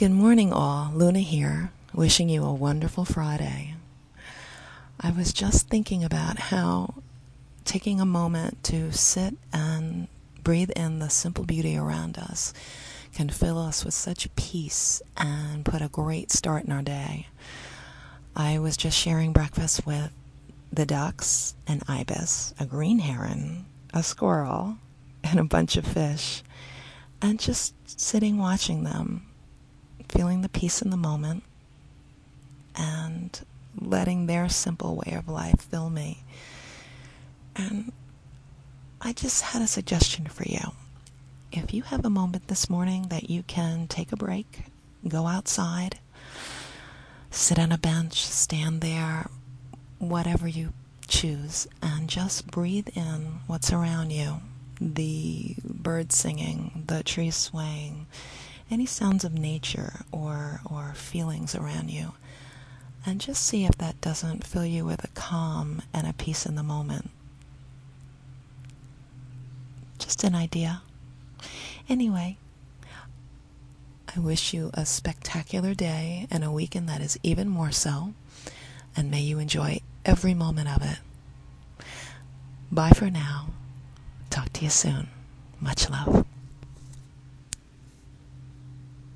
Good morning, all. Luna here, wishing you a wonderful Friday. I was just thinking about how taking a moment to sit and breathe in the simple beauty around us can fill us with such peace and put a great start in our day. I was just sharing breakfast with the ducks, an ibis, a green heron, a squirrel, and a bunch of fish, and just sitting watching them, feeling the peace in the moment, and letting their simple way of life fill me. And I just had a suggestion for you. If you have a moment this morning that you can take a break, go outside, sit on a bench, stand there, whatever you choose, and just breathe in what's around you. The birds singing, the trees swaying, any sounds of nature or feelings around you. And just see if that doesn't fill you with a calm and a peace in the moment. Just an idea. Anyway, I wish you a spectacular day and a weekend that is even more so. And may you enjoy every moment of it. Bye for now. Talk to you soon. Much love.